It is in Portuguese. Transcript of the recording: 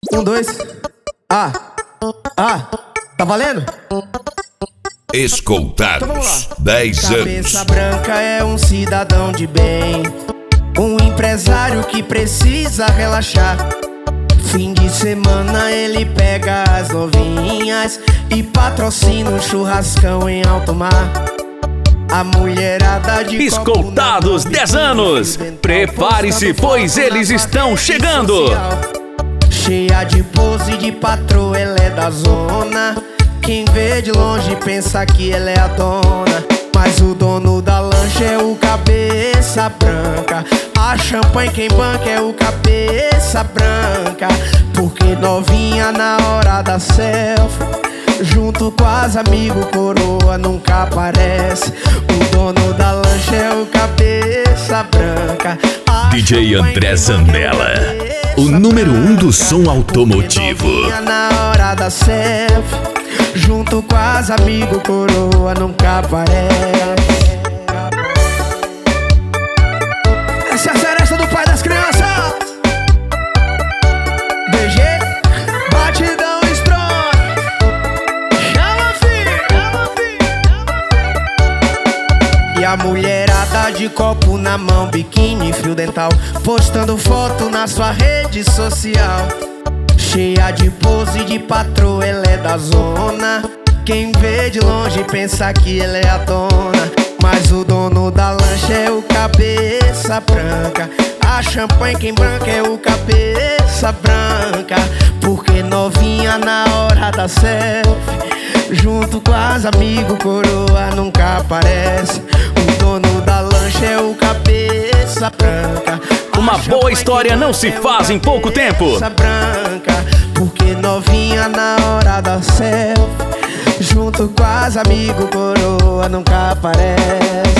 Um, dois. Tá valendo? Escoltados, 10 anos. Cabeça Branca é um cidadão de bem, um empresário que precisa relaxar. Fim de semana ele pega as novinhas e patrocina um churrascão em alto mar. A mulherada de Escoltados 10 anos. Prepare-se, pois eles estão chegando. Cheia de pose de patroa, ela é da zona. Quem vê de longe pensa que ela é a dona, mas o dono da lancha é o Cabeça Branca. A champanhe quem banca é o Cabeça Branca. Porque novinha na hora da selfie, junto com as amigos, coroa nunca aparece. O dono da lancha é o Cabeça Branca. DJ André Zambella, o número 1 do som automotivo. Na hora da selfie, junto com as amigos, coroa nunca aparece. Essa é a seresta do pai das crianças. DG, batidão strong. Chama, filho. E a mulherada de copo na mão, biquíni, fio dental, postando foto na sua rede social. Cheia de pose de patroa, ela é da zona. Quem vê de longe pensa que ela é a dona, mas o dono da lancha é o Cabeça Branca. A champanhe quem branca é o Cabeça Branca. Porque novinha na hora da selfie, junto com as amigos, coroa nunca aparece. O dono da lancha é o Cabeça Branca. Uma boa história não se faz em pouco tempo. Branca, porque novinha na hora da selfie, junto com as amigos, coroa nunca aparece.